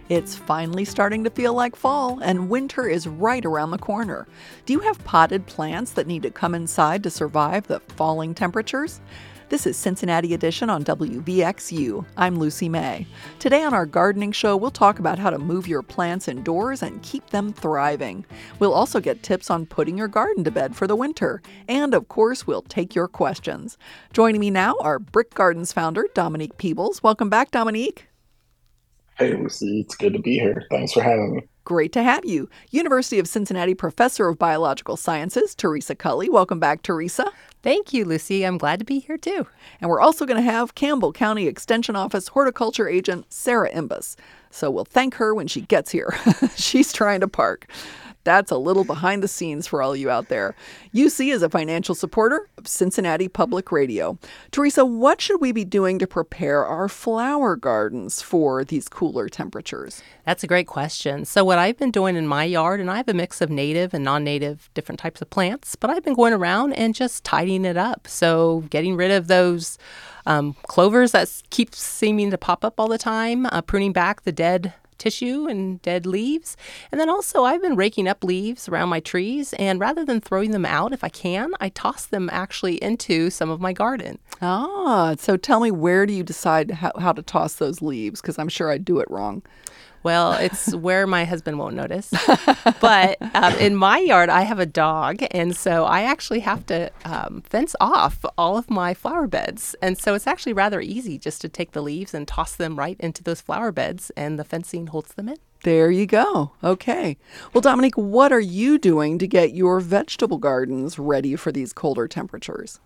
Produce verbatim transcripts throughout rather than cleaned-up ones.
It's finally starting to feel like fall, and winter is right around the corner. Do you have potted plants that need to come inside to survive the falling temperatures? This is Cincinnati Edition on W V X U. I'm Lucy May. Today on our gardening show, we'll talk about how to move your plants indoors and keep them thriving. We'll also get tips on putting your garden to bed for the winter. And, of course, we'll take your questions. Joining me now are Brick Gardens founder Dominique Peebles. Welcome back, Dominique. Hey, Lucy, it's good to be here. Thanks for having me. Great to have you. University of Cincinnati Professor of Biological Sciences, Teresa Cully. Welcome back, Teresa. Thank you, Lucy. I'm glad to be here, too. And we're also going to have Campbell County Extension Office Horticulture Agent Sarah Imbus. So we'll thank her when she gets here. She's trying to park. That's a little behind the scenes for all you out there. U C is a financial supporter of Cincinnati Public Radio. Teresa, what should we be doing to prepare our flower gardens for these cooler temperatures? That's a great question. So what I've been doing in my yard, and I have a mix of native and non-native different types of plants, but I've been going around and just tidying it up. So getting rid of those um, clovers that keep seeming to pop up all the time, uh, pruning back the dead tissue and dead leaves. And then also I've been raking up leaves around my trees, and rather than throwing them out, if I can, I toss them actually into some of my garden. Ah, so tell me, where do you decide how, how to toss those leaves? Because I'm sure I do it wrong. Well, it's where my husband won't notice. But um, in my yard, I have a dog, and so I actually have to um, fence off all of my flower beds. And so it's actually rather easy just to take the leaves and toss them right into those flower beds, and the fencing holds them in. There you go. Okay. Well, Dominique, what are you doing to get your vegetable gardens ready for these colder temperatures?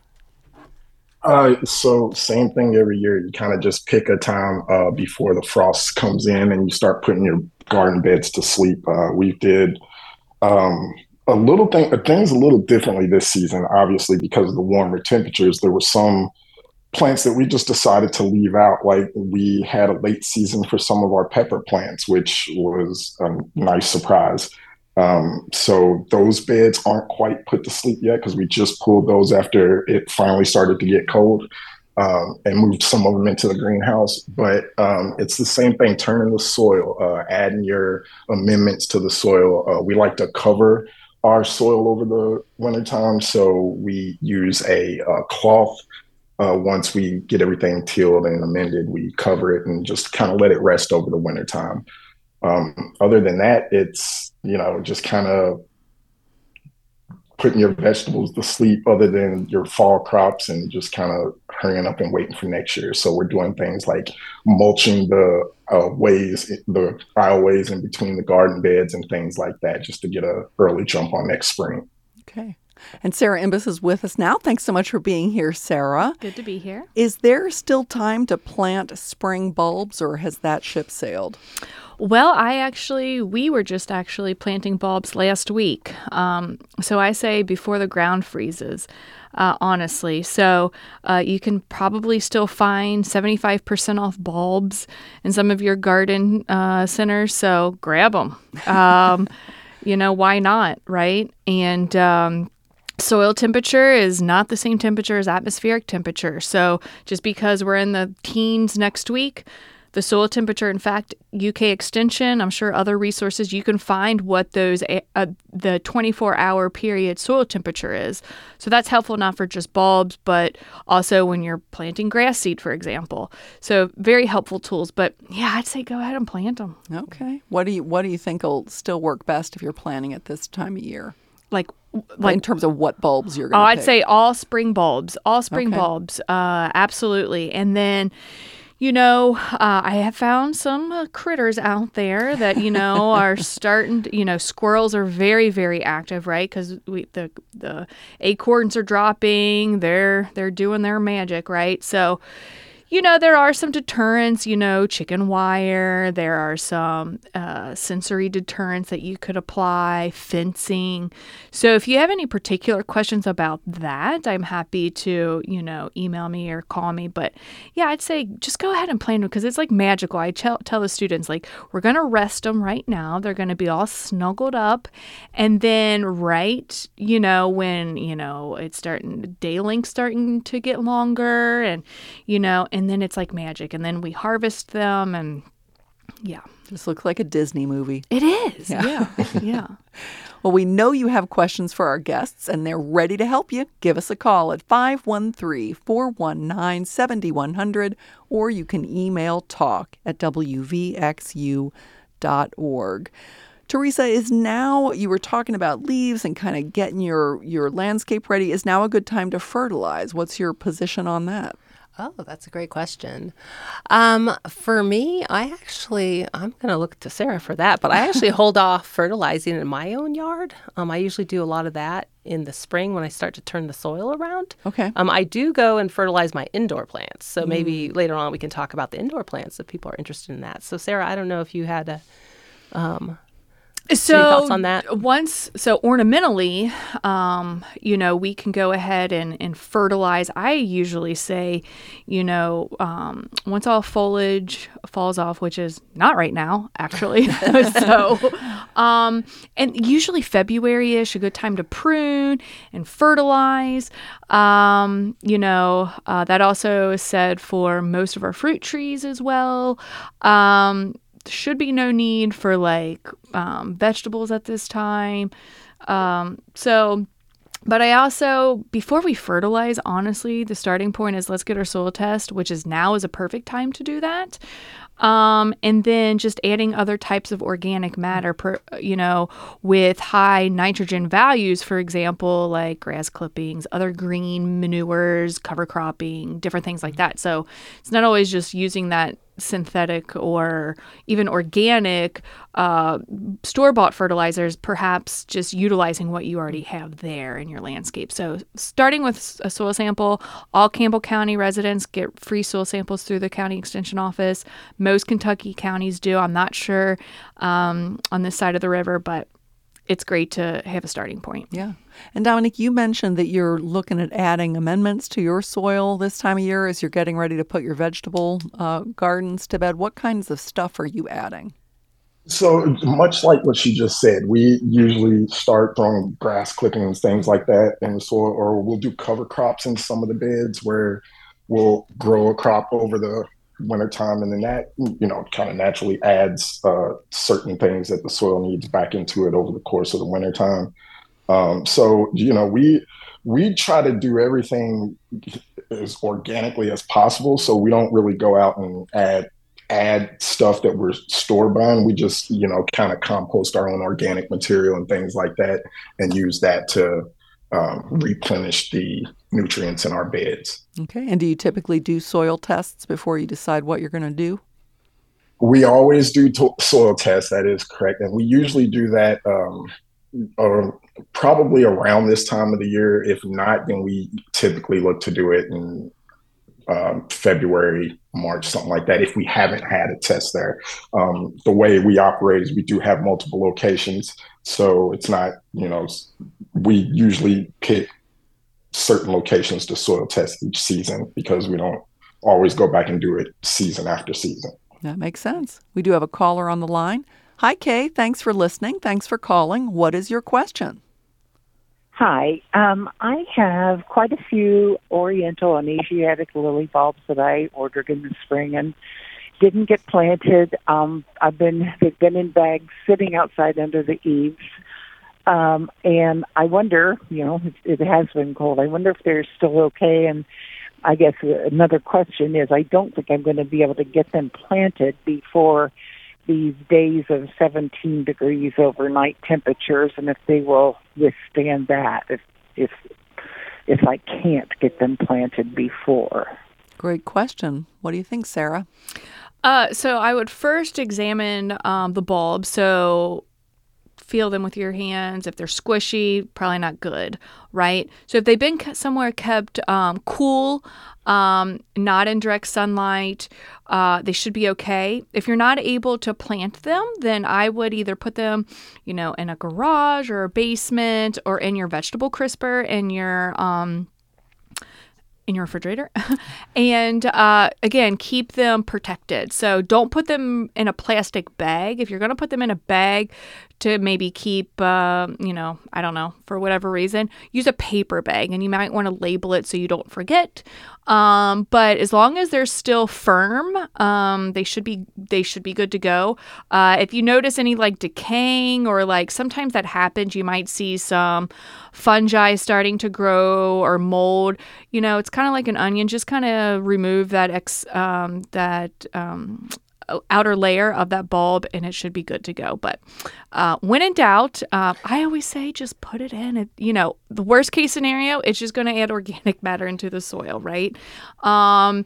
Uh, so same thing every year. You kind of just pick a time uh, before the frost comes in, and you start putting your garden beds to sleep. Uh, we did um, a little thing, things a little differently this season, obviously because of the warmer temperatures. There were some plants that we just decided to leave out. Like we had a late season for some of our pepper plants, which was a nice surprise. Um, so those beds aren't quite put to sleep yet because we just pulled those after it finally started to get cold, um, and moved some of them into the greenhouse. But um, it's the same thing, turning the soil, uh, adding your amendments to the soil. Uh, we like to cover our soil over the wintertime, so we use a, a cloth. Uh, once we get everything tilled and amended, we cover it and just kind of let it rest over the wintertime. Um, other than that, it's, you know, just kind of putting your vegetables to sleep other than your fall crops and just kind of hurrying up and waiting for next year. So we're doing things like mulching the uh, ways, the aisleways in between the garden beds and things like that, just to get a early jump on next spring. Okay. And Sarah Imbus is with us now. Thanks so much for being here, Sarah. Good to be here. Is there still time to plant spring bulbs, or has that ship sailed? Well, I actually, we were just actually planting bulbs last week. Um, so I say before the ground freezes, uh, honestly. So uh, you can probably still find seventy-five percent off bulbs in some of your garden uh, centers. So grab them. Um, you know, why not, right? And um soil temperature is not the same temperature as atmospheric temperature. So just because we're in the teens next week, the soil temperature, in fact, U K Extension, I'm sure other resources, you can find what those uh, the twenty-four hour period soil temperature is. So that's helpful not for just bulbs, but also when you're planting grass seed, for example. So very helpful tools. But yeah, I'd say go ahead and plant them. Okay. What do you what do you think will still work best if you're planting at this time of year? Like Like, in terms of what bulbs you're going oh, to I'd pick. say all spring bulbs, all spring Okay. bulbs, uh, absolutely. And then, you know, uh, I have found some uh, critters out there that, you know, are starting to, you know, squirrels are very, very active, right? Because we the the acorns are dropping, they're they're doing their magic, right? So, you know, there are some deterrents, you know, chicken wire. There are some uh, sensory deterrents that you could apply, fencing. So if you have any particular questions about that, I'm happy to, you know, email me or call me. But yeah, I'd say just go ahead and plan them because it's like magical. I tell, tell the students, like, we're going to rest them right now. They're going to be all snuggled up. And then right, you know, when, you know, it's starting, day length starting to get longer and, you know, and And then it's like magic. And then we harvest them and yeah. This looks like a Disney movie. It is. Yeah. Yeah. yeah. Well, we know you have questions for our guests, and they're ready to help you. Give us a call at five one three, four one nine, seven one zero zero, or you can email talk at w v x u dot org. Teresa, is now, you were talking about leaves and kind of getting your, your landscape ready. Is now a good time to fertilize? What's your position on that? Oh, that's a great question. Um, for me, I actually, I'm going to look to Sarah for that, but I actually hold off fertilizing in my own yard. Um, I usually do a lot of that in the spring when I start to turn the soil around. Okay. Um, I do go and fertilize my indoor plants. So maybe mm. later on we can talk about the indoor plants if people are interested in that. So Sarah, I don't know if you had a... Um, So Any thoughts on that? Once, so ornamentally, um, you know, we can go ahead and, and fertilize. I usually say, you know, um, once all foliage falls off, which is not right now, actually. so, um, and usually February-ish, a good time to prune and fertilize. Um, you know, uh, that also is said for most of our fruit trees as well. Um, should be no need for like um, vegetables at this time. Um, so, but I also, before we fertilize, honestly, the starting point is let's get our soil test, which is now is a perfect time to do that. Um, and then just adding other types of organic matter, per, you know, with high nitrogen values, for example, like grass clippings, other green manures, cover cropping, different things like that. So it's not always just using that synthetic or even organic uh, store-bought fertilizers, perhaps just utilizing what you already have there in your landscape. So starting with a soil sample, all Campbell County residents get free soil samples through the county extension office. Most Kentucky counties do. I'm not sure um, on this side of the river, but it's great to have a starting point. Yeah. And Dominic, you mentioned that you're looking at adding amendments to your soil this time of year as you're getting ready to put your vegetable uh, gardens to bed. What kinds of stuff are you adding? So much like what she just said, we usually start throwing grass clippings, things like that in the soil, or we'll do cover crops in some of the beds where we'll grow a crop over the wintertime, and then that, you know, kind of naturally adds uh, certain things that the soil needs back into it over the course of the wintertime. Um, so, you know, we we try to do everything as organically as possible. So we don't really go out and add add stuff that we're store buying. We just, you know, kind of compost our own organic material and things like that, and use that to um, replenish the nutrients in our beds. Okay. And do you typically do soil tests before you decide what you're going to do? We always do to- soil tests. That is correct. And we usually do that um, uh, probably around this time of the year. If not, then we typically look to do it in um, February, March, something like that, if we haven't had a test there. Um, the way we operate is we do have multiple locations. So it's not, you know, we usually pick certain locations to soil test each season because we don't always go back and do it season after season. That makes sense. We do have a caller on the line. Hi, Kay. Thanks for listening. Thanks for calling. What is your question? Hi. Um, I have quite a few Oriental and Asiatic lily bulbs that I ordered in the spring and didn't get planted. Um, I've been they've been in bags sitting outside under the eaves. Um, and I wonder, you know, it, it has been cold. I wonder if they're still okay. And I guess another question is, I don't think I'm going to be able to get them planted before these days of seventeen degrees overnight temperatures, and if they will withstand that, if if if I can't get them planted before. Great question. What do you think, Sarah? Uh, so I would first examine um, the bulb. So feel them with your hands. If they're squishy, probably not good, right? So if they've been somewhere kept um, cool, um, not in direct sunlight, uh, they should be okay. If you're not able to plant them, then I would either put them, you know, in a garage or a basement or in your vegetable crisper in your um, in your refrigerator. And uh, again, keep them protected. So don't put them in a plastic bag. If you're going to put them in a bag, to maybe keep, uh, you know, I don't know, for whatever reason, use a paper bag, and you might want to label it so you don't forget. Um, but as long as they're still firm, um, they should be they should be good to go. Uh, if you notice any like decaying or like sometimes that happens, you might see some fungi starting to grow or mold. You know, it's kind of like an onion. Just kind of remove that ex um, that. Um, outer layer of that bulb, and it should be good to go. But uh, when in doubt, uh, I always say just put it in. It, you know, the worst case scenario, it's just going to add organic matter into the soil, right? Um,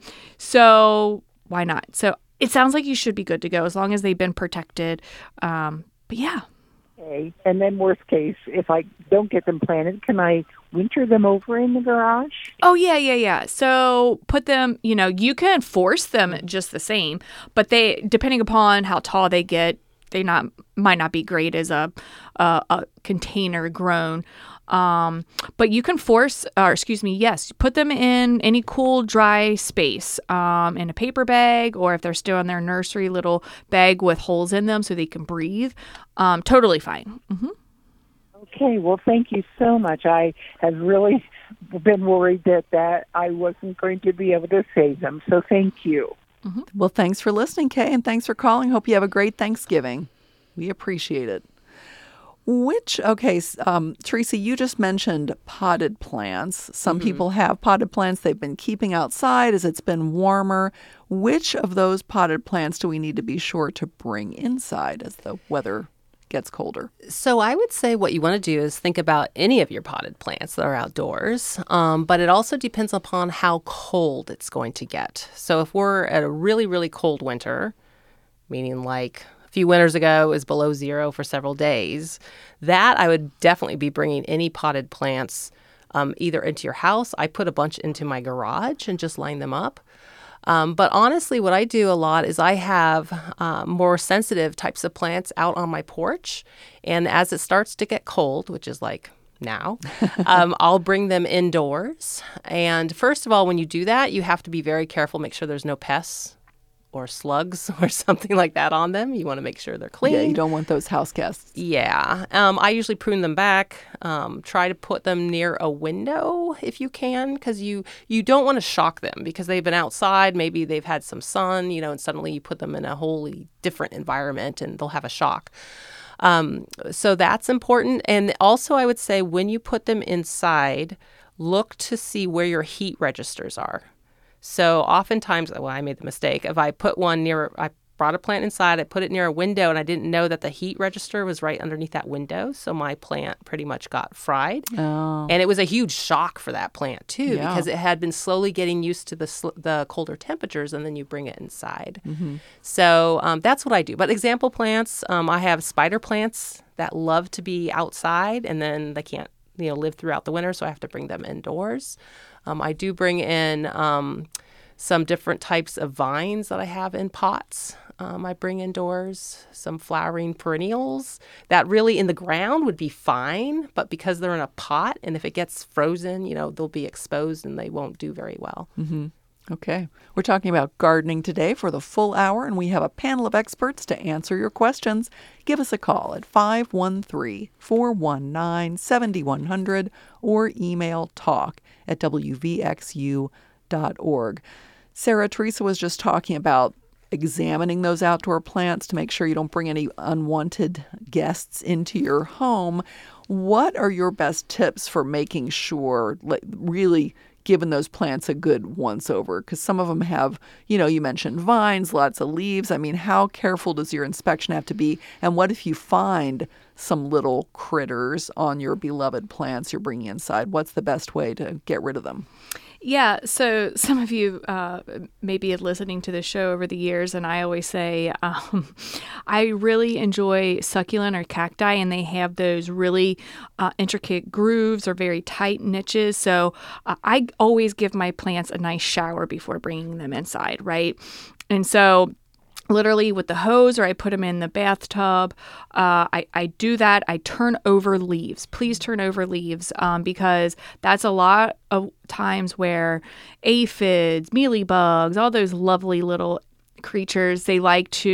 so why not? So it sounds like you should be good to go as long as they've been protected. Um, but yeah. Okay. And then worst case, if I don't get them planted, can I winter them over in the garage? Oh, yeah, yeah, yeah. So put them, you know, you can force them just the same, but they, depending upon how tall they get, they not might not be great as a, a, a container grown. Um, but you can force, or excuse me, yes, put them in any cool, dry space, um, in a paper bag, or if they're still in their nursery, little bag with holes in them so they can breathe. Um, totally fine. Mm-hmm. Okay, well, thank you so much. I have really been worried that, that I wasn't going to be able to save them, so thank you. Mm-hmm. Well, thanks for listening, Kay, and thanks for calling. Hope you have a great Thanksgiving. We appreciate it. Which, okay, um, Teresa, you just mentioned potted plants. Some mm-hmm. people have potted plants they've been keeping outside as it's been warmer. Which of those potted plants do we need to be sure to bring inside as the weather gets colder? So I would say what you want to do is think about any of your potted plants that are outdoors, um, but it also depends upon how cold it's going to get. So if we're at a really, really cold winter, meaning like few winters ago it was below zero for several days, that I would definitely be bringing any potted plants um, either into your house. I put a bunch into my garage and just line them up. Um, but honestly, what I do a lot is I have uh, more sensitive types of plants out on my porch. And as it starts to get cold, which is like now, um, I'll bring them indoors. And first of all, when you do that, you have to be very careful, make sure there's no pests or slugs or something like that on them. You want to make sure they're clean. Yeah, you don't want those house guests. Yeah. Um, I usually prune them back. Um, try to put them near a window if you can, because you, you don't want to shock them because they've been outside. Maybe they've had some sun, you know, and suddenly you put them in a wholly different environment and they'll have a shock. Um, so that's important. And also I would say when you put them inside, look to see where your heat registers are. So oftentimes, well, I made the mistake. If I put one near, I brought a plant inside, I put it near a window, and I didn't know that the heat register was right underneath that window. So my plant pretty much got fried. Oh. And it was a huge shock for that plant, too, Yeah. because it had been slowly getting used to the sl- the colder temperatures, and then you bring it inside. Mm-hmm. So um, that's what I do. But example plants, um, I have spider plants that love to be outside, and then they can't, you know, live throughout the winter, so I have to bring them indoors. Um, I do bring in um, some different types of vines that I have in pots. Um, I bring indoors some flowering perennials that really in the ground would be fine, but because they're in a pot and if it gets frozen, you know, they'll be exposed and they won't do very well. Mm-hmm. Okay. We're talking about gardening today for the full hour, and we have a panel of experts to answer your questions. Give us a call at five one three, four one nine, seven one zero zero or email talk at w v x u dot org. Sarah, Teresa was just talking about examining those outdoor plants to make sure you don't bring any unwanted guests into your home. What are your best tips for making sure, like, really giving those plants a good once over? Because some of them have, you know, you mentioned vines, lots of leaves. I mean, how careful does your inspection have to be? And what if you find some little critters on your beloved plants you're bringing inside? What's the best way to get rid of them? Yeah, so some of you uh, maybe have listening to the show over the years, and I always say um, I really enjoy succulent or cacti, and they have those really uh, intricate grooves or very tight niches. So uh, I always give my plants a nice shower before bringing them inside, right? And so literally with the hose, or I put them in the bathtub. Uh, I, I do that. I turn over leaves. Please turn over leaves um, because that's a lot of times where aphids, mealybugs, all those lovely little creatures, they like to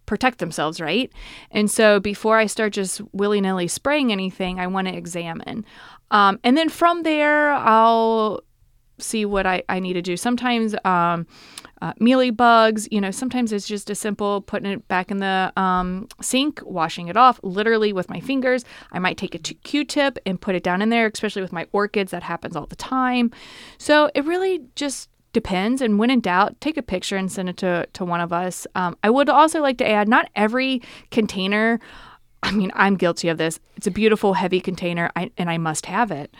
protect themselves, right? And so before I start just willy-nilly spraying anything, I want to examine. Um, and then from there, I'll see what I, I need to do. Sometimes um, uh, mealy bugs, you know, sometimes it's just as simple putting it back in the um, sink, washing it off literally with my fingers. I might take a t- Q-tip and put it down in there, especially with my orchids. That happens all the time. So it really just depends. And when in doubt, take a picture and send it to, to one of us. Um, I would also like to add, not every container, I mean, I'm guilty of this. It's a beautiful, heavy container, I, and I must have it.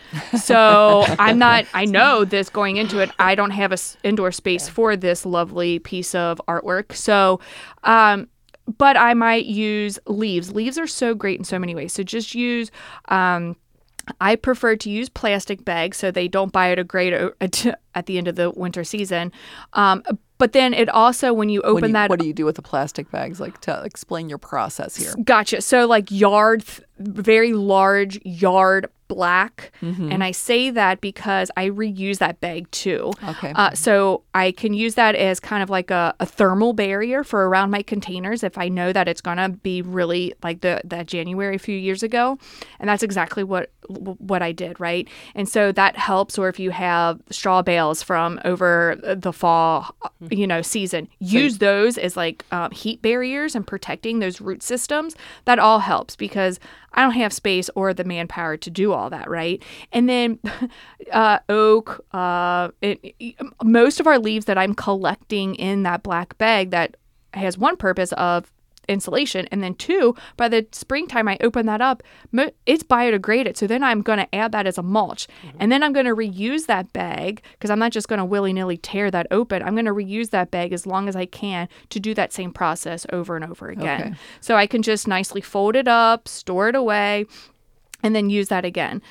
So I'm not, I know this going into it, I don't have an indoor space for this lovely piece of artwork. So, um, but I might use leaves. Leaves are so great in so many ways. So just use, um, I prefer to use plastic bags so they don't biodegrade at the end of the winter season. Um, but then it also, when you open when you, that... What do you do with the plastic bags? Like, to explain your process here. Gotcha. So like yard, very large yard black. Mm-hmm. And I say that because I reuse that bag too. Okay. Uh, so I can use that as kind of like a, a thermal barrier for around my containers if I know that it's going to be really like the that January a few years ago. And that's exactly what what I did, right? And so that helps. Or if you have straw bales from over the fall, you know, season, use those as like um, heat barriers and protecting those root systems. That all helps because I don't have space or the manpower to do all that, right? And then uh, oak, uh, it, most of our leaves that I'm collecting in that black bag that has one purpose of insulation, and then two, by the springtime I open that up, it's biodegraded. So then I'm going to add that as a mulch. Mm-hmm. And then I'm going to reuse that bag because I'm not just going to willy-nilly tear that open. I'm going to reuse that bag as long as I can to do that same process over and over again. Okay. So I can just nicely fold it up, store it away, and then use that again.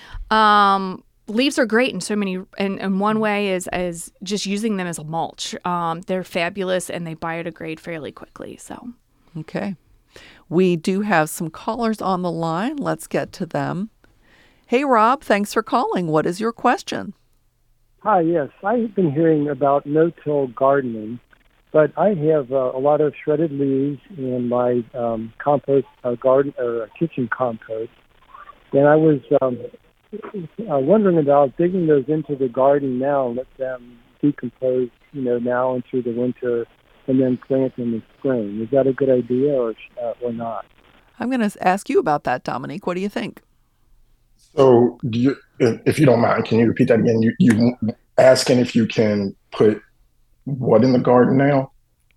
Um, leaves are great in so many, and, and one way is, is just using them as a mulch. Um, they're fabulous and they biodegrade fairly quickly. So. Okay. We do have some callers on the line. Let's get to them. Hey, Rob, thanks for calling. What is your question? Hi, yes. I've been hearing about no-till gardening, but I have uh, a lot of shredded leaves in my um, compost uh, garden or uh, kitchen compost, and I was um, uh, wondering about digging those into the garden now and let them decompose, you know, now into the winter, and then plant in the spring. Is that a good idea or uh, or not? I'm going to ask you about that, Dominique. What do you think? So, do you, if you don't mind, can you repeat that again? You you asking if you can put what in the garden now?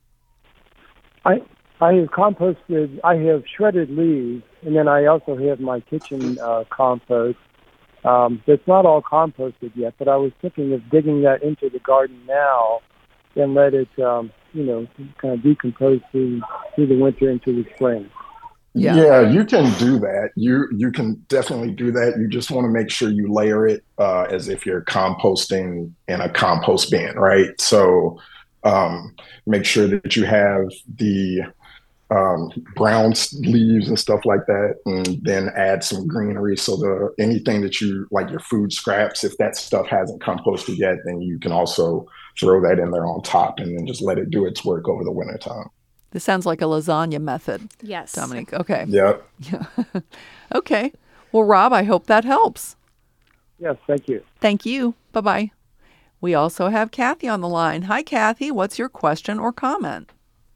I I have composted. I have shredded leaves, and then I also have my kitchen uh, compost. Um, it's not all composted yet, but I was thinking of digging that into the garden now, and let it, um, you know, kind of decompose through through the winter into the spring. Yeah. yeah, you can do that. You you can definitely do that. You just want to make sure you layer it uh, as if you're composting in a compost bin, right? So um, make sure that you have the um, brown leaves and stuff like that, and then add some greenery. So the anything that you like, your food scraps, if that stuff hasn't composted yet, then you can also throw that in there on top, and then just let it do its work over the wintertime. This sounds like a lasagna method. Yes. Dominique. Okay. Yep. Yeah. Okay. Well, Rob, I hope that helps. Yes, thank you. Thank you. Bye-bye. We also have Kathy on the line. Hi, Kathy. What's your question or comment?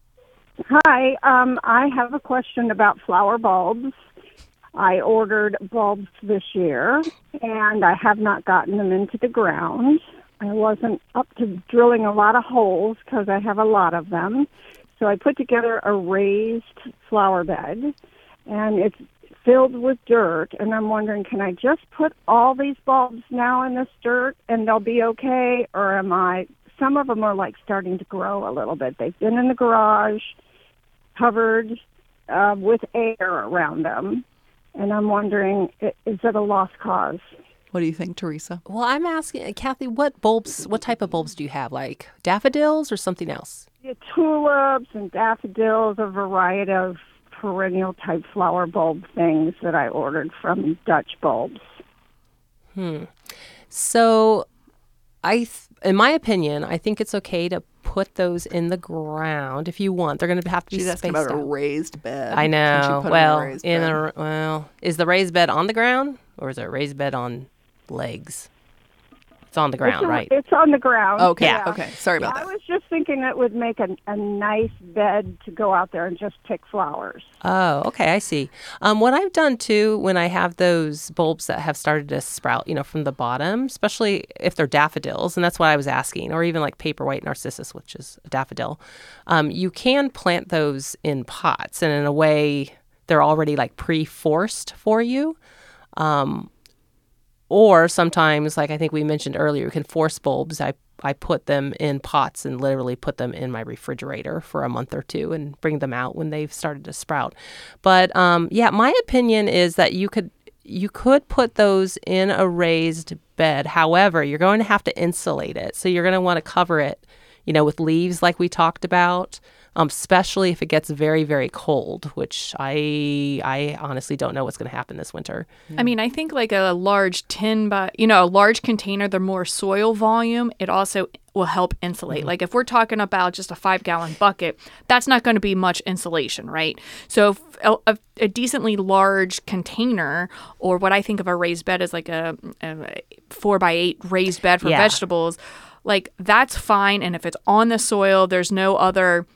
Hi. Um, I have a question about flower bulbs. I ordered bulbs this year, and I have not gotten them into the ground. I wasn't up to drilling a lot of holes because I have a lot of them. So I put together a raised flower bed, and it's filled with dirt, and I'm wondering, can I just put all these bulbs now in this dirt and they'll be okay, or am I, some of them are like starting to grow a little bit. They've been in the garage, covered uh, with air around them, and I'm wondering, is it a lost cause? What do you think, Teresa? Well, I'm asking, Kathy, what bulbs, what type of bulbs do you have? Like daffodils or something else? Yeah, tulips and daffodils, a variety of perennial type flower bulb things that I ordered from Dutch Bulbs. Hmm. So, I, th- in my opinion, I think it's okay to put those in the ground if you want. They're going to have to be She's spaced asking about out. a raised bed. I Can know. she put Well, in a raised in bed? a well, is the raised bed on the ground or is it a raised bed on legs? It's on the ground, it's, right? It's on the ground. Okay. Yeah. Okay. Sorry about I that. was just thinking it would make a, a nice bed to go out there and just pick flowers. Oh, okay, I see. Um, what I've done too, when I have those bulbs that have started to sprout, you know, from the bottom, especially if they're daffodils, and that's what I was asking, or even like paperwhite narcissus, which is a daffodil, um, you can plant those in pots, and in a way, they're already like pre-forced for you. Um, or sometimes, like I think we mentioned earlier, you can force bulbs. I I put them in pots and literally put them in my refrigerator for a month or two and bring them out when they've started to sprout. But um, yeah, my opinion is that you could you could put those in a raised bed. However, you're going to have to insulate it. So you're going to want to cover it, you know, with leaves like we talked about, um, especially if it gets very, very cold, which I I honestly don't know what's going to happen this winter. I mean, I think like a large tin, by, you know, a large container, the more soil volume, it also will help insulate. Mm-hmm. Like if we're talking about just a five gallon bucket, that's not going to be much insulation, right? So if a, a, a decently large container, or what I think of a raised bed as like a, a four by eight raised bed for Yeah. vegetables, like that's fine. And if it's on the soil, there's no other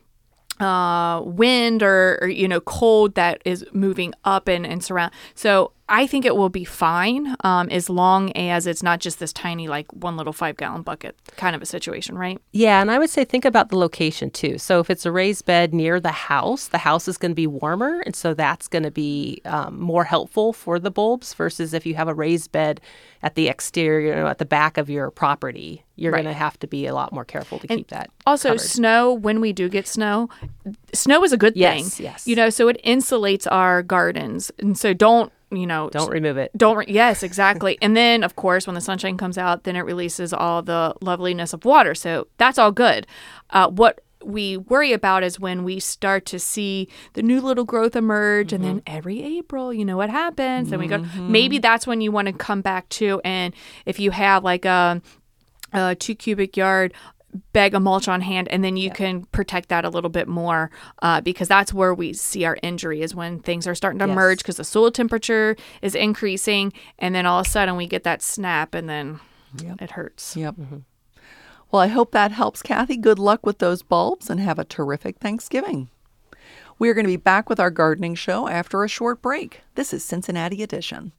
uh, wind or, or, you know, cold that is moving up and, and surround. So I think it will be fine um, as long as it's not just this tiny, like one little five gallon bucket kind of a situation, right? Yeah, and I would say think about the location too. So if it's a raised bed near the house, the house is going to be warmer, and so that's going to be um, more helpful for the bulbs versus if you have a raised bed at the exterior, you know, at the back of your property. You're Right. going to have to be a lot more careful to And keep that Also, covered. snow, when we do get snow, snow is a good Yes, thing. yes. You know, so it insulates our gardens. And so don't, you know, Don't remove it. Don't re- yes, exactly. And then, of course, when the sunshine comes out, then it releases all the loveliness of water. So that's all good. Uh, what we worry about is when we start to see the new little growth emerge, Mm-hmm. and then every April, you know what happens. Then we go. Maybe that's when you want to come back to. And if you have like a, a two cubic yard bag of mulch on hand, and then you yeah. can protect that a little bit more uh, because that's where we see our injury is when things are starting to Yes. merge because the soil temperature is increasing, and then all of a sudden we get that snap, and then Yep. it hurts. Yep. Well, I hope that helps, Kathy. Good luck with those bulbs and have a terrific Thanksgiving. We're going to be back with our gardening show after a short break. This is Cincinnati Edition.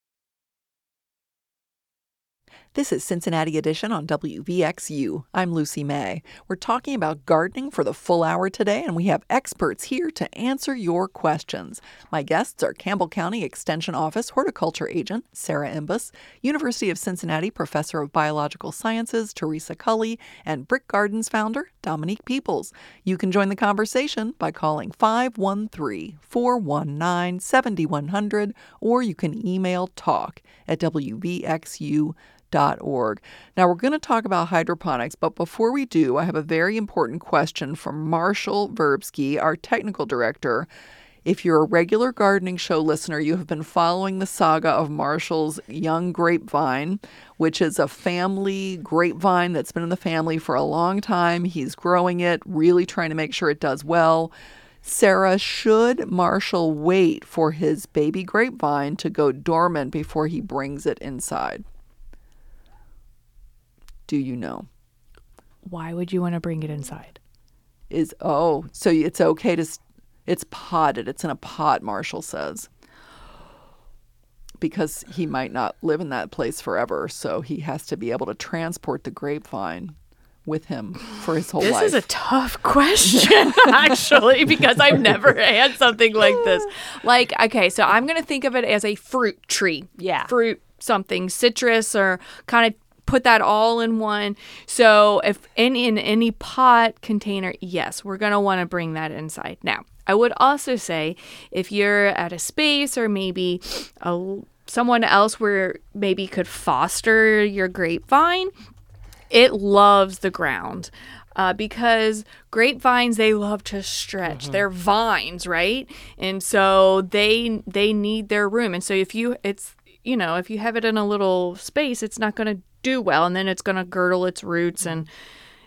This is Cincinnati Edition on W V X U. I'm Lucy May. We're talking about gardening for the full hour today, and we have experts here to answer your questions. My guests are Campbell County Extension Office Horticulture Agent Sarah Imbus, University of Cincinnati Professor of Biological Sciences Teresa Cully, and Brick Gardens founder Dominique Peoples. You can join the conversation by calling five one three, four one nine, seven one zero zero, or you can email talk at W V X U dot org. Now, we're going to talk about hydroponics, but before we do, I have a very important question from Marshall Verbsky, our technical director. If you're a regular gardening show listener, you have been following the saga of Marshall's young grapevine, which is a family grapevine that's been in the family for a long time. He's growing it, really trying to make sure it does well. Sarah, should Marshall wait for his baby grapevine to go dormant before he brings it inside? Do you know? Why would you want to bring it inside? Is oh, so it's okay to, it's potted. It's in a pot, Marshall says. Because he might not live in that place forever, so he has to be able to transport the grapevine with him for his whole this life. This is a tough question, actually, because I've never had something like this. Like, okay, so I'm going to think of it as a fruit tree. Yeah. Fruit, something, citrus, or kind of put that all in one. So if in, in any pot container, yes, we're going to want to bring that inside. Now, I would also say if you're at a space or maybe a, someone else where maybe could foster your grapevine, it loves the ground. Uh, because grapevines, they love to stretch. Mm-hmm. They're vines, right? And so they they need their room. And so if you it's you know if you have it in a little space, it's not going to do well, and then it's going to girdle its roots, and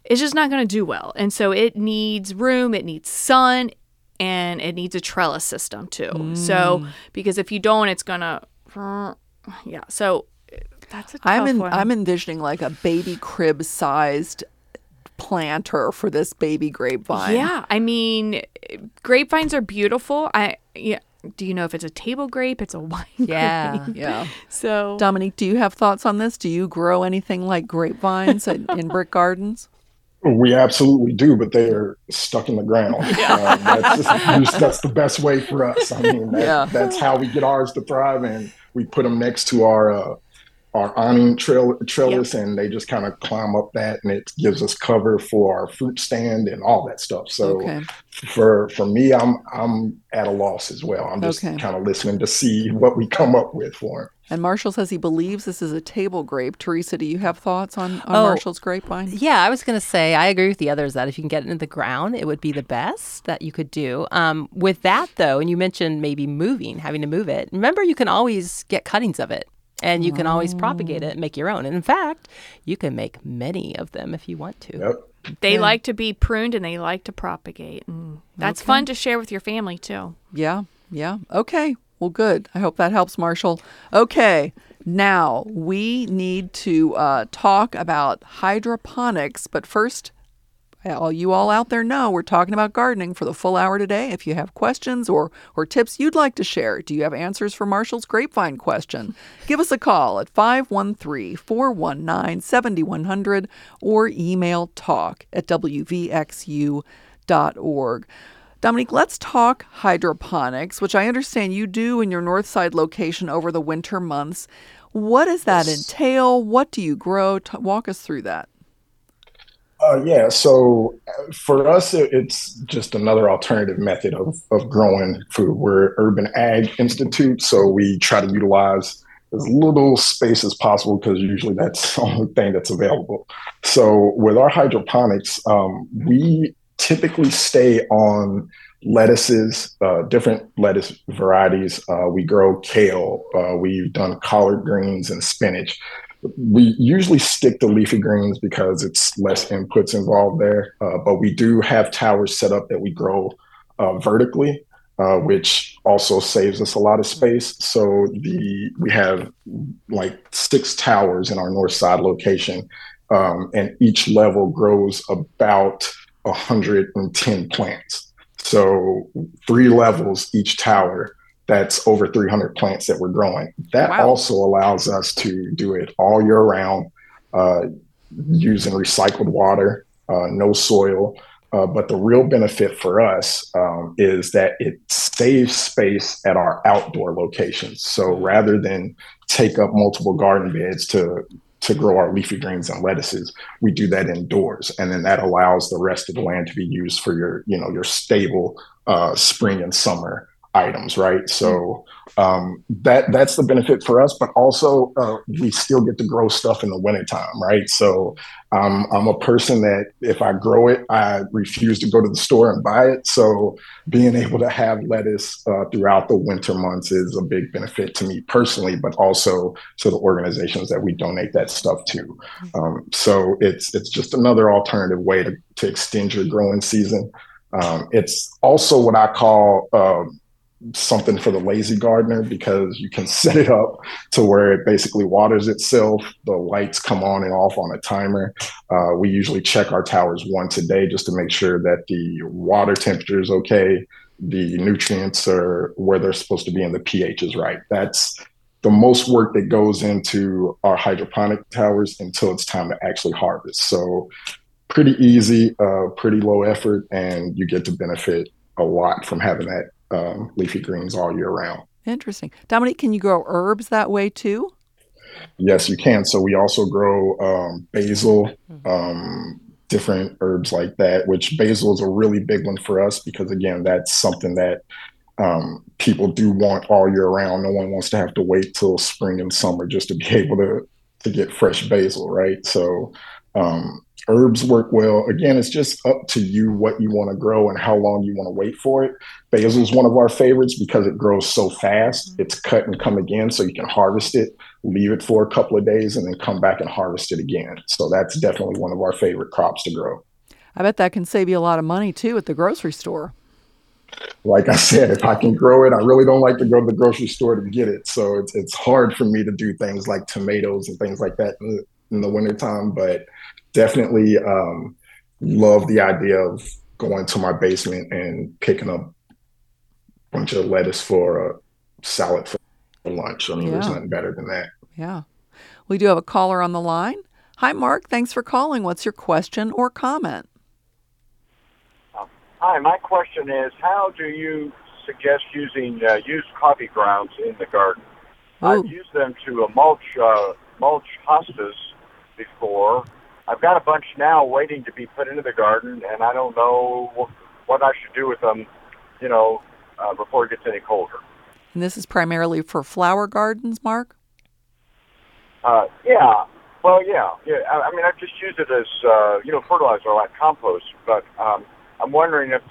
it's just not going to do well. And so it needs room, it needs sun, and it needs a trellis system too. Mm. So because if you don't, it's going to, yeah. So that's a tough I'm in, one. I'm envisioning like a baby crib sized planter for this baby grapevine. Yeah, I mean, grapevines are beautiful. I yeah. Do you know if it's a table grape? It's a wine yeah. grape. Yeah. So, Dominique, do you have thoughts on this? Do you grow anything like grapevines in, in brick gardens? We absolutely do, but they are stuck in the ground. Yeah. Um, that's, just, that's the best way for us. I mean, that, yeah. that's how we get ours to thrive, and we put them next to our uh, our awning trail, trellis, yep. and they just kind of climb up that, and it gives us cover for our fruit stand and all that stuff. So okay. for for me, I'm I'm at a loss as well. I'm just okay. kind of listening to see what we come up with for him. And Marshall says he believes this is a table grape. Teresa, do you have thoughts on, on oh, Marshall's grapevine? Yeah, I was going to say, I agree with the others that if you can get it into the ground, it would be the best that you could do. Um, with that, though, and you mentioned maybe moving, having to move it, remember you can always get cuttings of it. And you can always propagate it and make your own. And in fact, you can make many of them if you want to. Yep. They yeah. like to be pruned and they like to propagate. And that's okay. fun to share with your family, too. Yeah, yeah. Okay. Well, good. I hope that helps, Marshall. Okay. Now, we need to uh, talk about hydroponics. But first, all you all out there know we're talking about gardening for the full hour today. If you have questions or or tips you'd like to share, do you have answers for Marshall's grapevine question? Give us a call at five one three, four one nine, seven one zero zero or email talk at w v x u dot org. Dominique, let's talk hydroponics, which I understand you do in your Northside location over the winter months. What does that yes. entail? What do you grow? T- walk us through that. Uh, yeah, so for us, it, it's just another alternative method of, of growing food. We're Urban Ag Institute, so we try to utilize as little space as possible because usually that's the only thing that's available. So with our hydroponics, um, we typically stay on lettuces, uh, different lettuce varieties. Uh, we grow kale. Uh, we've done collard greens and spinach. We usually stick to leafy greens because it's less inputs involved there, uh, but we do have towers set up that we grow uh, vertically, uh, which also saves us a lot of space. So the we have like six towers in our north side location, um, and each level grows about one hundred ten plants. So three levels each tower. That's over three hundred plants that we're growing. That wow. also allows us to do it all year round, uh, using recycled water, uh, no soil. Uh, but the real benefit for us um, is that it saves space at our outdoor locations. So rather than take up multiple garden beds to to grow our leafy greens and lettuces, we do that indoors. And then that allows the rest of the land to be used for your, you know, your stable uh, spring and summer items, right? So um, that that's the benefit for us, but also uh, we still get to grow stuff in the wintertime, right? So um, I'm a person that if I grow it, I refuse to go to the store and buy it. So being able to have lettuce uh, throughout the winter months is a big benefit to me personally, but also to the organizations that we donate that stuff to. Um, so it's it's just another alternative way to, to extend your growing season. Um, it's also what I call um, something for the lazy gardener, because you can set it up to where it basically waters itself. The lights come on and off on a timer. Uh, we usually check our towers once a day just to make sure that the water temperature is okay, the nutrients are where they're supposed to be, and the pH is right. That's the most work that goes into our hydroponic towers until it's time to actually harvest. So pretty easy, uh, pretty low effort, and you get to benefit a lot from having that um, leafy greens all year round. Interesting. Dominique, can you grow herbs that way too? Yes, you can. So we also grow um, basil, um, different herbs like that, which basil is a really big one for us because, again, that's something that um, people do want all year round. No one wants to have to wait till spring and summer just to be able to, to get fresh basil, right? So um, Herbs work well. Again, it's just up to you what you want to grow and how long you want to wait for it. Basil is one of our favorites because it grows so fast. It's cut and come again, so you can harvest it, leave it for a couple of days, and then come back and harvest it again. So that's definitely one of our favorite crops to grow. I bet that can save you a lot of money too at the grocery store. Like I said, if I can grow it, I really don't like to go to the grocery store to get it. So it's it's hard for me to do things like tomatoes and things like that in the, in the wintertime, but definitely um, love the idea of going to my basement and picking up a bunch of lettuce for a salad for lunch. I mean, Yeah. there's nothing better than that. Yeah. We do have a caller on the line. Hi, Mark. Thanks for calling. What's your question or comment? Hi, my question is, how do you suggest using uh, used coffee grounds in the garden? Ooh. I've used them to uh, mulch uh, mulch hostas before. I've got a bunch now waiting to be put into the garden, and I don't know wh- what I should do with them, you know, uh, before it gets any colder. And this is primarily for flower gardens, Mark? Uh, yeah, well, yeah, yeah. I, I mean, I just use it as uh, you know, fertilizer like compost, but um, I'm wondering if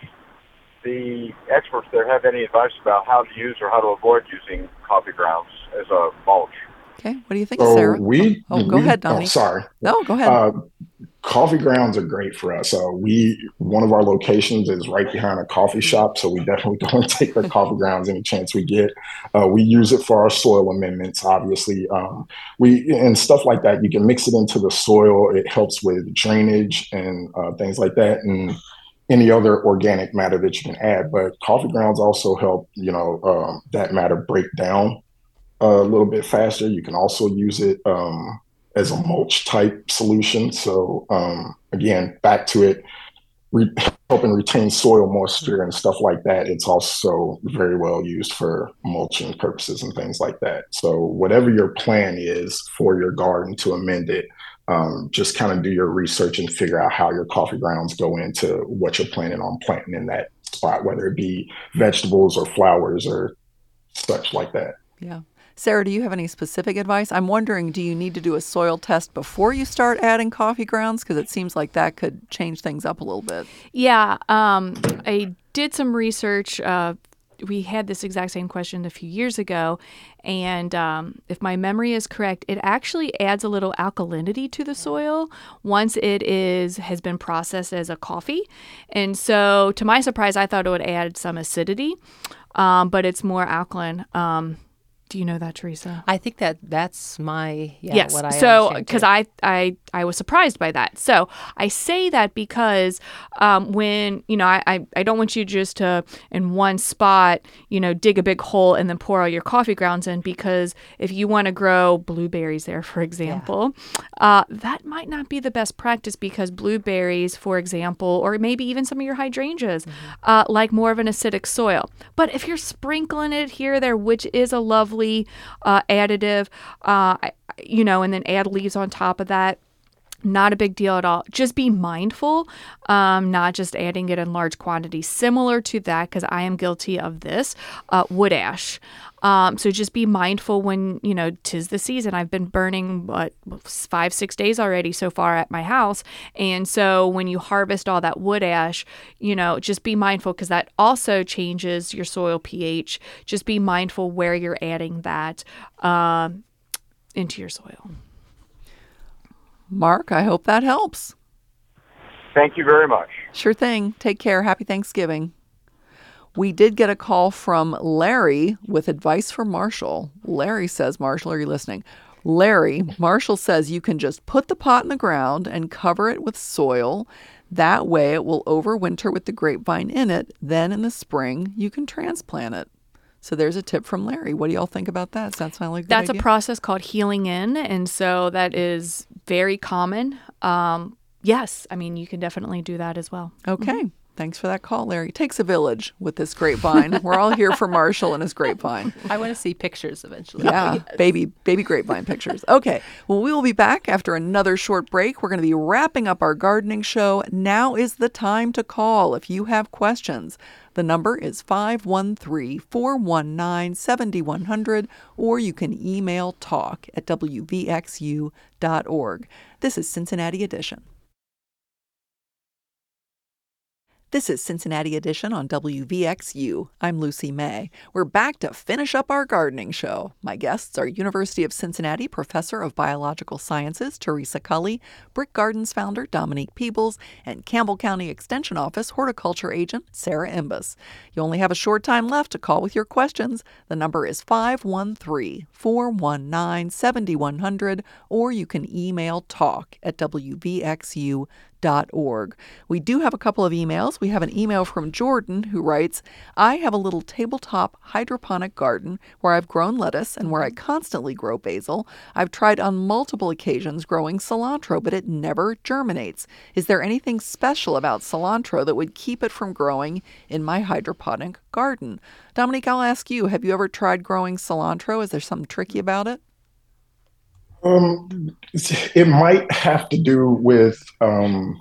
the experts there have any advice about how to use or how to avoid using coffee grounds as a mulch. Okay. What do you think, So Sarah? we, oh, oh, go we- ahead, oh, Dominique. sorry. No, go ahead. Uh, coffee grounds are great for us. Uh, we one of our locations is right behind a coffee shop, so we definitely don't take the coffee grounds any chance we get. Uh, we use it for our soil amendments, obviously. Um, we and stuff like that. You can mix it into the soil. It helps with drainage and uh, things like that, and any other organic matter that you can add. But coffee grounds also help, you know, um, that matter break down a little bit faster. You can also use it um, as a mulch type solution. So um, again, back to it, re- helping retain soil moisture and stuff like that. It's also very well used for mulching purposes and things like that. So whatever your plan is for your garden to amend it, um, just kind of do your research and figure out how your coffee grounds go into what you're planning on planting in that spot, whether it be vegetables or flowers or such like that. Yeah. Sarah, do you have any specific advice? I'm wondering, do you need to do a soil test before you start adding coffee grounds? Because it seems like that could change things up a little bit. Yeah, um, I did some research. Uh, we had this exact same question a few years ago, and um, if my memory is correct, it actually adds a little alkalinity to the soil once it is has been processed as a coffee. And so, to my surprise, I thought it would add some acidity, um, but it's more alkaline. Um, Do you know that, Teresa? I think that that's my yeah, yes. what I so understand, because too. I, I I was surprised by that. So I say that because um, when you know I, I I don't want you just to in one spot you know dig a big hole and then pour all your coffee grounds in, because if you want to grow blueberries there, for example, yeah. uh, that might not be the best practice, because blueberries, for example, or maybe even some of your hydrangeas, mm-hmm. uh, like more of an acidic soil. But if you're sprinkling it here or there, which is a lovely Uh, additive, uh, you know, and then add leaves on top of that. Not a big deal at all. Just be mindful, um, not just adding it in large quantities. Similar to that, because I am guilty of this, uh, wood ash. Um, so just be mindful when, you know, 'tis the season. I've been burning, what, five, six days already so far at my house. And so when you harvest all that wood ash, you know, just be mindful, because that also changes your soil pH. Just be mindful where you're adding that um, into your soil. Mark, I hope that helps. Thank you very much. Sure thing. Take care. Happy Thanksgiving. We did get a call from Larry with advice for Marshall. Larry says, Marshall, are you listening? Larry, Marshall says you can just put the pot in the ground and cover it with soil. That way it will overwinter with the grapevine in it. Then in the spring, you can transplant it. So there's a tip from Larry. What do y'all think about that? Does that sound like a good That's idea? a process called healing in, and so that is very common. Um, yes, I mean, you can definitely do that as well. Okay. Mm-hmm. Thanks for that call, Larry. It takes a village with this grapevine. We're all here for Marshall and his grapevine. I want to see pictures eventually. Yeah, Yes. baby baby grapevine pictures. Okay, well, we will be back after another short break. We're going to be wrapping up our gardening show. Now is the time to call if you have questions. The number is five one three, four one nine, seven one zero zero, or you can email talk at w v x u dot org. This is Cincinnati Edition. This is Cincinnati Edition on W V X U. I'm Lucy May. We're back to finish up our gardening show. My guests are University of Cincinnati Professor of Biological Sciences Teresa Cully, Brick Gardens founder Dominique Peebles, and Campbell County Extension Office Horticulture Agent Sarah Imbus. You only have a short time left to call with your questions. The number is five one three, four one nine, seven one zero zero, or you can email talk at w v x u dot org. We do have a couple of emails. We have an email from Jordan who writes, I have a little tabletop hydroponic garden where I've grown lettuce and where I constantly grow basil. I've tried on multiple occasions growing cilantro, but it never germinates. Is there anything special about cilantro that would keep it from growing in my hydroponic garden? Dominique, I'll ask you, have you ever tried growing cilantro? Is there something tricky about it? Um, it might have to do with um,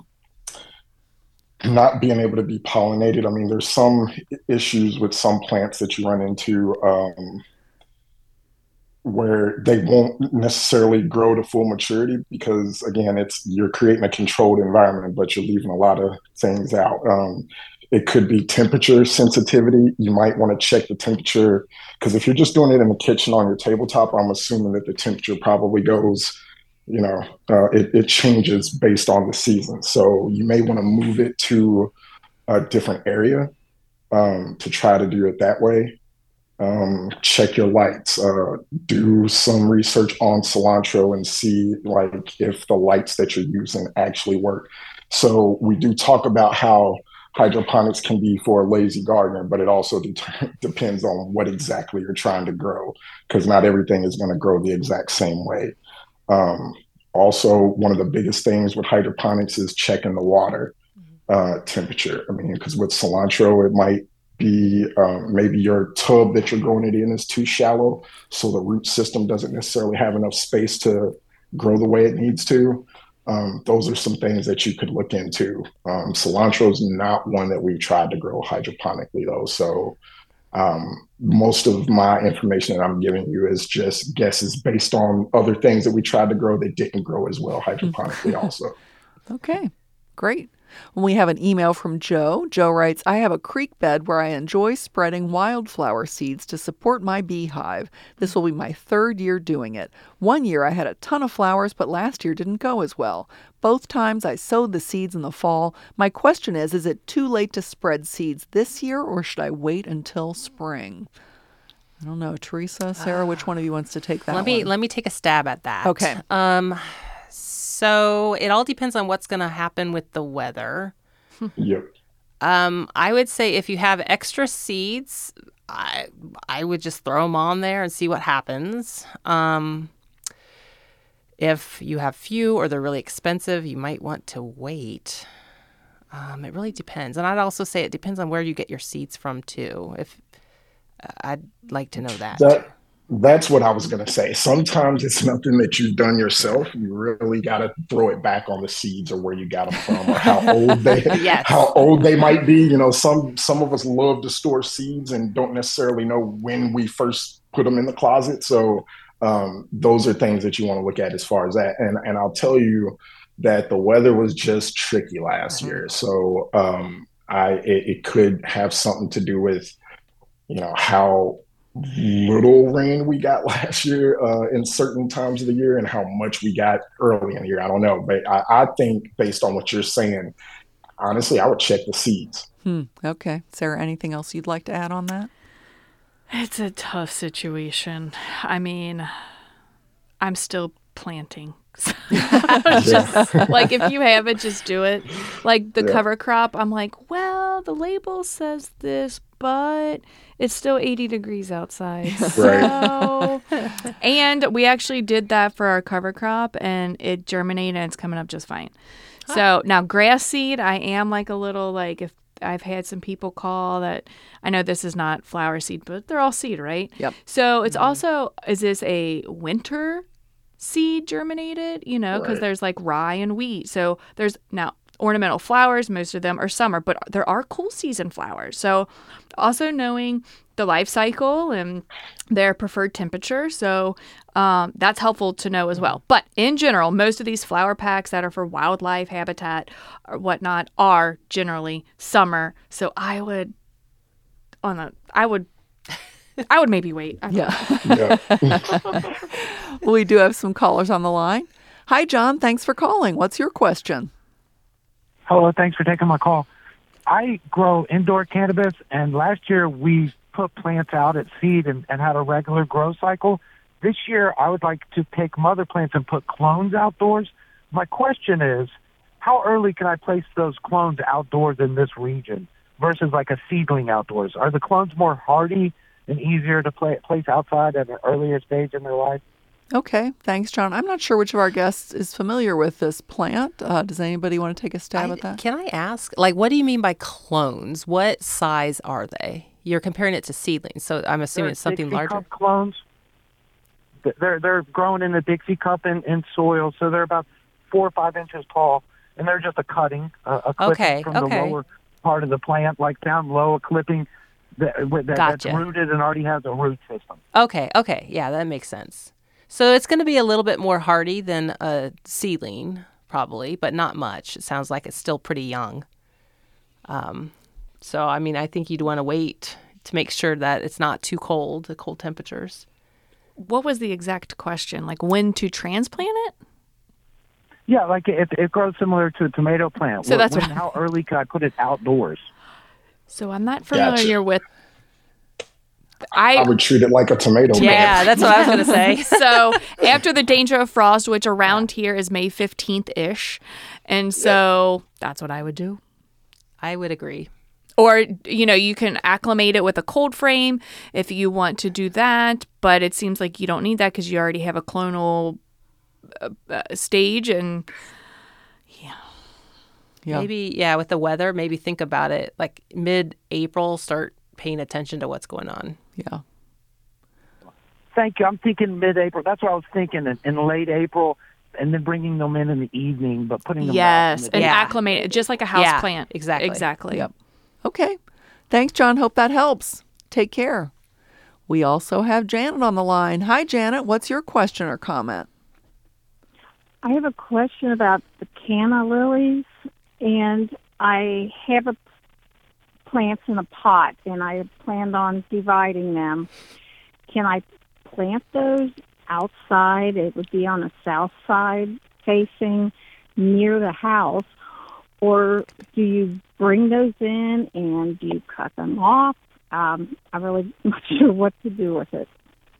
not being able to be pollinated. I mean, there's some issues with some plants that you run into um, where they won't necessarily grow to full maturity because, again, it's you're creating a controlled environment, but you're leaving a lot of things out. Um, It could be temperature sensitivity. You might want to check the temperature because if you're just doing it in the kitchen on your tabletop, I'm assuming that the temperature probably goes, you know, uh, it, it changes based on the season. So you may want to move it to a different area um, to try to do it that way. Um, check your lights. Uh, do some research on cilantro and see like if the lights that you're using actually work. So we do talk about how hydroponics can be for a lazy gardener, but it also de- depends on what exactly you're trying to grow, because not everything is going to grow the exact same way. Um, also, one of the biggest things with hydroponics is checking the water uh, temperature. I mean, because with cilantro, it might be um, maybe your tub that you're growing it in is too shallow, so the root system doesn't necessarily have enough space to grow the way it needs to. Um, those are some things that you could look into. Um, cilantro is not one that we've tried to grow hydroponically, though. So um, most of my information that I'm giving you is just guesses based on other things that we tried to grow that didn't grow as well hydroponically also. Okay, great. We have an email from Joe. Joe writes, I have a creek bed where I enjoy spreading wildflower seeds to support my beehive. This will be my third year doing it. One year I had a ton of flowers, but last year didn't go as well. Both times I sowed the seeds in the fall. My question is, is it too late to spread seeds this year, or should I wait until spring? I don't know. Teresa, Sarah, which one of you wants to take that let me one? Let me take a stab at that. Okay. Um, so it all depends on what's going to happen with the weather. Yep. Um, I would say if you have extra seeds, I I would just throw them on there and see what happens. Um, if you have few or they're really expensive, you might want to wait. Um, it really depends. And I'd also say it depends on where you get your seeds from, too. If uh, I'd like to know that. That that's what I was going to say. Sometimes it's nothing that you've done yourself. You really got to throw it back on the seeds or where you got them from or how old they Yes. how old they might be. You know, some some of us love to store seeds and don't necessarily know when we first put them in the closet. So um, those are things that you want to look at as far as that. And and I'll tell you that the weather was just tricky last Mm-hmm. year. So um, I it, it could have something to do with, you know, how little rain we got last year uh, in certain times of the year and how much we got early in the year. I don't know, but I, I think based on what you're saying, honestly, I would check the seeds. Hmm. Okay. Sarah, anything else you'd like to add on that? It's a tough situation. I mean, I'm still planting. Just, like, if you have it, just do it. Like the Yeah. cover crop, I'm like, well, the label says this, but it's still eighty degrees outside. So, and we actually did that for our cover crop, and it germinated, and it's coming up just fine. So now grass seed, I am like a little like if I've had some people call that I know this is not flower seed, but they're all seed, right? Yep. So it's also, is this a winter seed germinated? You know, because Right. there's like rye and wheat. So there's now ornamental flowers, most of them are summer, but there are cool season flowers. So also knowing the life cycle and their preferred temperature. So um, that's helpful to know as well. But in general, most of these flower packs that are for wildlife habitat or whatnot are generally summer. So I would on a I would I would maybe wait. I Yeah. yeah. We do have some callers on the line. Hi, John. Thanks for calling. What's your question? Hello. Thanks for taking my call. I grow indoor cannabis, and last year we put plants out at seed and, and had a regular grow cycle. This year, I would like to take mother plants and put clones outdoors. My question is, how early can I place those clones outdoors in this region versus like a seedling outdoors? Are the clones more hardy and easier to play, place outside at an earlier stage in their life? Okay. Thanks, John. I'm not sure which of our guests is familiar with this plant. Uh, does anybody want to take a stab I, at that? Can I ask, like, what do you mean by clones? What size are they? You're comparing it to seedlings, so I'm assuming They're it's something Dixie larger. Cup clones. They're they're growing in the Dixie cup in, in soil, so they're about four or five inches tall, and they're just a cutting, uh, a clipping Okay, from okay. the lower part of the plant, like down low, a clipping that, that, Gotcha. that's rooted and already has a root system. Okay, okay. Yeah, that makes sense. So it's going to be a little bit more hardy than a seedling, probably, but not much. It sounds like it's still pretty young. Um, so, I mean, I think you'd want to wait to make sure that it's not too cold, the cold temperatures. What was the exact question? Like when to transplant it? Yeah, like it, it grows similar to a tomato plant. So that's when, what- how early can I put it outdoors? So I'm not familiar Gotcha. with. I I would treat it like a tomato. Yeah, plant. that's what I was going to say. so after the danger of frost, which around here is May fifteenth ish, and so that's what I would do. I would agree. Or, you know, you can acclimate it with a cold frame if you want to do that, but it seems like you don't need that because you already have a clonal uh, uh, stage. And Yeah. Maybe, yeah, with the weather, maybe think about it. Like mid-April, start paying attention to what's going on. Yeah. Thank you. I'm thinking mid-April. That's what I was thinking, in, in late April, and then bringing them in in the evening, but putting them out yes, in the and Yeah. acclimate it just like a house Yeah, plant. exactly. Exactly. Yep. Okay. Thanks, John. Hope that helps. Take care. We also have Janet on the line. Hi, Janet. What's your question or comment? I have a question about the canna lilies, and I have a plants in a pot, and I had planned on dividing them. Can I plant those outside? It would be on the south side facing near the house, or do you bring those in and do you cut them off? Um, I'm really not sure what to do with it.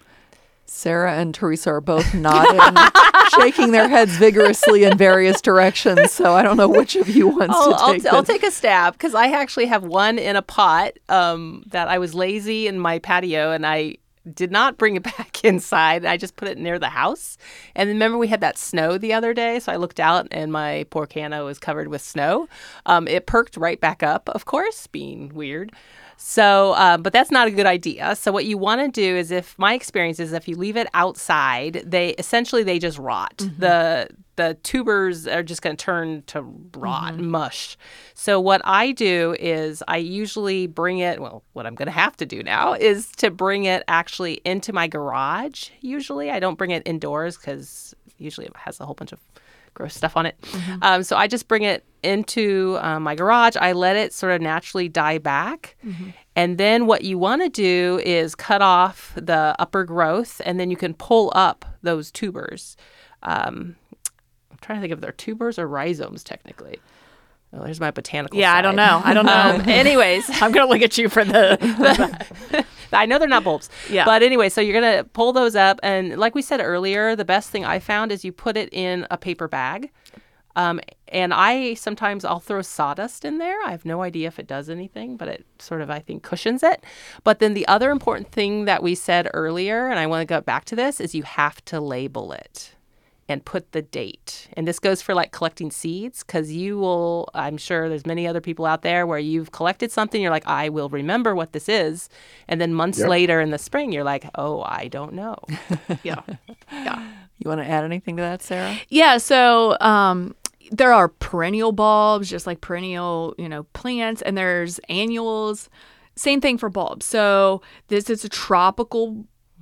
Sarah and Teresa are both nodding, shaking their heads vigorously in various directions. So I don't know which of you wants I'll, to I'll, take I'll this. take a stab because I actually have one in a pot um, that I was lazy in my patio and I did not bring it back inside. I just put it near the house. And remember we had that snow the other day, so I looked out and my poor canna was covered with snow. Um, it perked right back up, of course, being weird. So, uh, but that's not a good idea. So what you want to do is, if my experience is, if you leave it outside, they essentially they just rot. Mm-hmm. The the tubers are just going to turn to rot, mm-hmm. mush. So what I do is I usually bring it. Well, what I'm going to have to do now is to bring it actually into my garage. Usually, I don't bring it indoors because usually it has a whole bunch of gross stuff on it. Mm-hmm. Um, so I just bring it into uh, my garage. I let it sort of naturally die back. Mm-hmm. And then what you want to do is cut off the upper growth, and then you can pull up those tubers. Um, I'm trying to think if they're tubers or rhizomes, technically. Oh, there's my botanical Yeah, side. I don't know. I don't know. Um, anyways. I'm going to look at you for the... the I know they're not bulbs. Yeah. But anyway, so you're going to pull those up. And like we said earlier, the best thing I found is you put it in a paper bag. Um, and I sometimes I'll throw sawdust in there. I have no idea if it does anything, but it sort of, I think, cushions it. But then the other important thing that we said earlier, and I want to go back to this, is you have to label it and put the date. And this goes for like collecting seeds, because you will, I'm sure there's many other people out there where you've collected something, you're like, I will remember what this is. And then months Yep. later in the spring, you're like, oh, I don't know. yeah. Yeah. You want to add anything to that, Sarah? Yeah, so um, there are perennial bulbs, just like perennial, you know, plants, and there's annuals. same thing for bulbs. So this is a tropical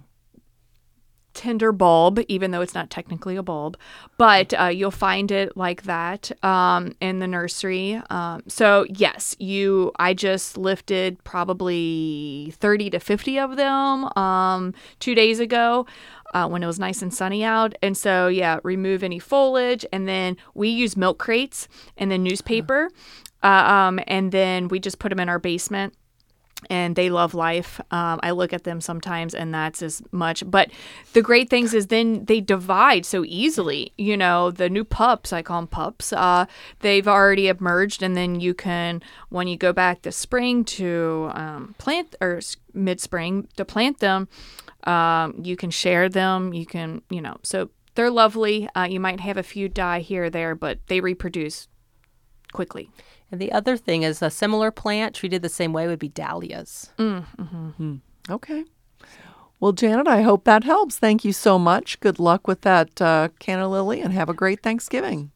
tender bulb, even though it's not technically a bulb, but uh, you'll find it like that um, in the nursery. Um, so yes, you. I just lifted probably thirty to fifty of them um, two days ago. Uh, when it was nice and sunny out. And so, yeah, remove any foliage. And then we use milk crates and then newspaper. Uh, um, and then we just put them in our basement. And they love life. Um, I look at them sometimes, and that's as much. But the great things is then they divide so easily. You know, the new pups, I call them pups, uh, they've already emerged. And then you can, when you go back this spring to um, plant, or mid-spring to plant them, um, you can share them. You can, you know, so they're lovely. Uh, you might have a few die here or there, but they reproduce quickly. And the other thing is a similar plant treated the same way would be dahlias. Mm, mm-hmm. Mm. Okay. Well, Janet, I hope that helps. Thank you so much. Good luck with that uh, canna lily, and have a great Thanksgiving.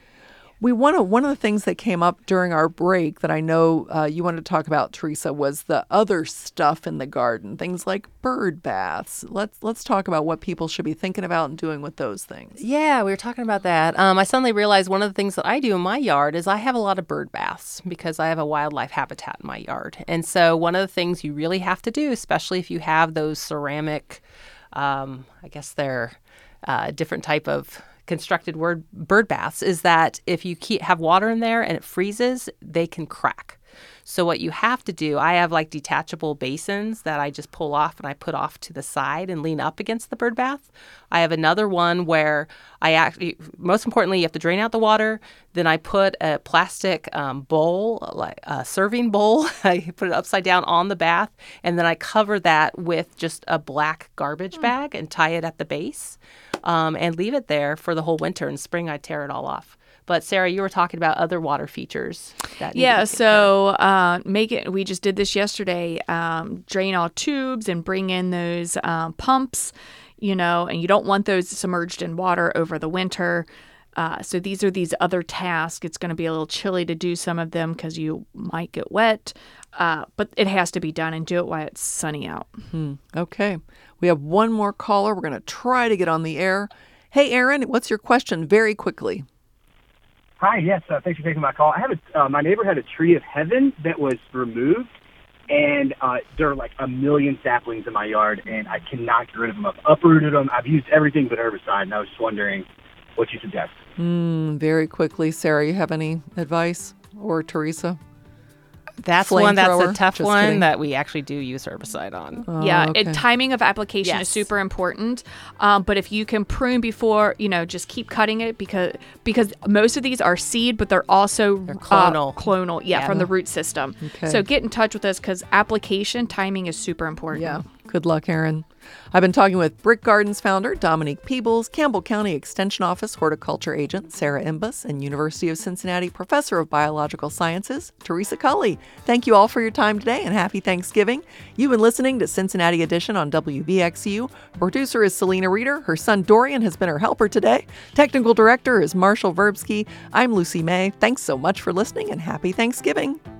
We want to, one of the things that came up during our break that I know uh, you wanted to talk about, Teresa, was the other stuff in the garden, things like bird baths. Let's let's talk about what people should be thinking about and doing with those things. Yeah, we were talking about that. Um, I suddenly realized one of the things that I do in my yard is I have a lot of bird baths because I have a wildlife habitat in my yard. And so one of the things you really have to do, especially if you have those ceramic, um, I guess they're uh, different type of constructed word bird baths, is that if you keep have water in there and it freezes, they can crack. So what you have to do, I have like detachable basins that I just pull off and I put off to the side and lean up against the bird bath. I have another one where I actually, most importantly, you have to drain out the water. Then I put a plastic um, bowl, like a serving bowl. I put it upside down on the bath, and then I cover that with just a black garbage bag and tie it at the base, um, and leave it there for the whole winter. In spring, I tear it all off. But Sarah, you were talking about other water features. That yeah, so uh, make it. We just did this yesterday. Um, drain all tubes and bring in those um, pumps, you know, and you don't want those submerged in water over the winter. Uh, so these are these other tasks. It's going to be a little chilly to do some of them because you might get wet, uh, but it has to be done, and do it while it's sunny out. Hmm. Okay. We have one more caller. We're going to try to get on the air. Hey, Aaron, what's your question very quickly? Hi, yes, uh, thanks for taking my call. I have a, uh, my neighbor had a tree of heaven that was removed, and uh, there are like a million saplings in my yard, and I cannot get rid of them. I've uprooted them. I've used everything but herbicide, and I was just wondering what you suggest. Mm, very quickly, Sarah, you have any advice? Or Teresa? That's one that's a tough Just one kidding. that we actually do use herbicide on. Oh, yeah, okay. it, timing of application Yes. is super important. Um, but if you can prune before, you know, just keep cutting it because because most of these are seed, but they're also They're clonal. Uh, clonal, yeah, Yeah. from the root system. Okay. So get in touch with us because application timing is super important. Yeah. Good luck, Aaron. I've been talking with Brick Gardens founder Dominique Peebles, Campbell County Extension Office horticulture agent Sarah Imbus, and University of Cincinnati professor of biological sciences Teresa Cully. Thank you all for your time today, and happy Thanksgiving. You've been listening to Cincinnati Edition on W V X U. Producer is Selena Reeder. Her son Dorian has been her helper today. Technical director is Marshall Verbsky. I'm Lucy May. Thanks so much for listening, and happy Thanksgiving.